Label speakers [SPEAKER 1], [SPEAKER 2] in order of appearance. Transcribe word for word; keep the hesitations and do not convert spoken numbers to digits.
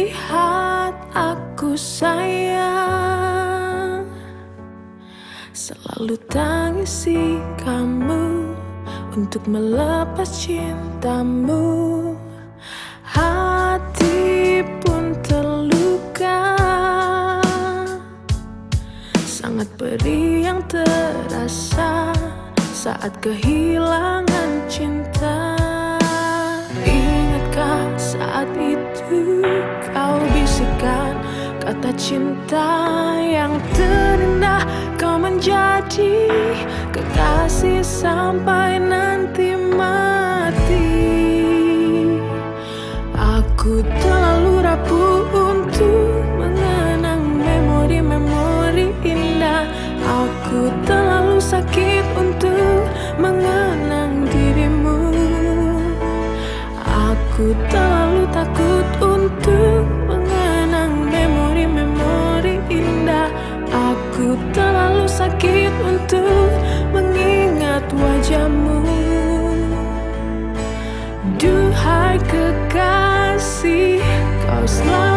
[SPEAKER 1] lihat aku sayang, selalu tangisi kamu untuk melepas cintamu. Hati pun terluka, sangat perih yang terasa saat kehilangan cinta. Ingatkah saat itu kau bisikan kata cinta yang terindah? Kau menjadi kekasih sampai nanti mati. Aku terlalu rapuh untuk mengenang memori-memori indah. Aku terlalu sakit untuk mengenang dirimu. Aku terlalu takut untuk mengenang memori-memori indah. Aku terlalu sakit untuk mengingat wajahmu. Duhai kekasih, kau selalu